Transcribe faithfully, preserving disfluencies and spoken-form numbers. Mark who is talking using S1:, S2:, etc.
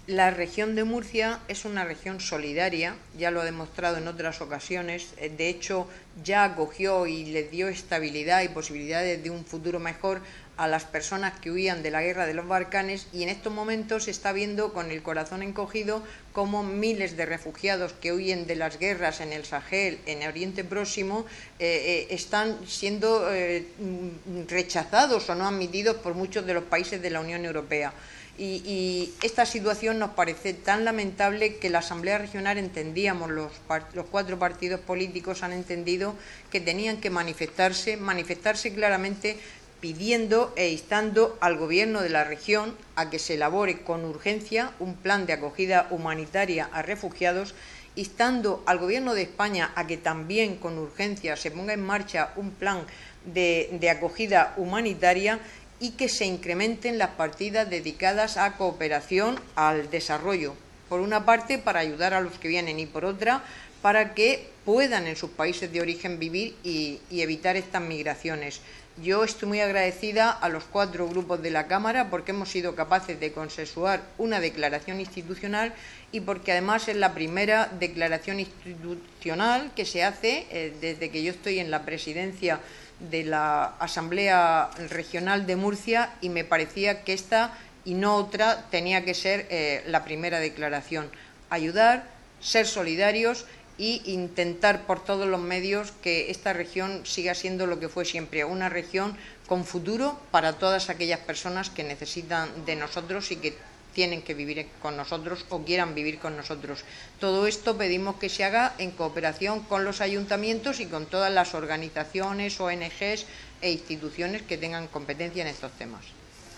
S1: La región de Murcia es una región solidaria, ya lo ha demostrado en otras ocasiones. De hecho, ya acogió y les dio estabilidad y posibilidades de un futuro mejor a las personas que huían de la guerra de los Balcanes, y en estos momentos se está viendo con el corazón encogido cómo miles de refugiados que huyen de las guerras en el Sahel, en Oriente Próximo, eh, eh, están siendo eh, rechazados o no admitidos por muchos de los países de la Unión Europea. Y, y esta situación nos parece tan lamentable que la Asamblea Regional entendíamos, los, los cuatro partidos políticos han entendido que tenían que manifestarse, manifestarse claramente, pidiendo e instando al Gobierno de la región a que se elabore con urgencia un plan de acogida humanitaria a refugiados, instando al Gobierno de España a que también con urgencia se ponga en marcha un plan de, de acogida humanitaria, y que se incrementen las partidas dedicadas a cooperación al desarrollo, por una parte para ayudar a los que vienen y por otra para que puedan en sus países de origen vivir y, y evitar estas migraciones. Yo estoy muy agradecida a los cuatro grupos de la Cámara porque hemos sido capaces de consensuar una declaración institucional y porque además es la primera declaración institucional que se hace eh, desde que yo estoy en la presidencia de la Asamblea Regional de Murcia, y me parecía que esta y no otra tenía que ser eh, la primera declaración. Ayudar, ser solidarios e intentar por todos los medios que esta región siga siendo lo que fue siempre, una región con futuro para todas aquellas personas que necesitan de nosotros y que tienen que vivir con nosotros o quieran vivir con nosotros. Todo esto pedimos que se haga en cooperación con los ayuntamientos y con todas las organizaciones, O N Ges e instituciones que tengan competencia en estos temas.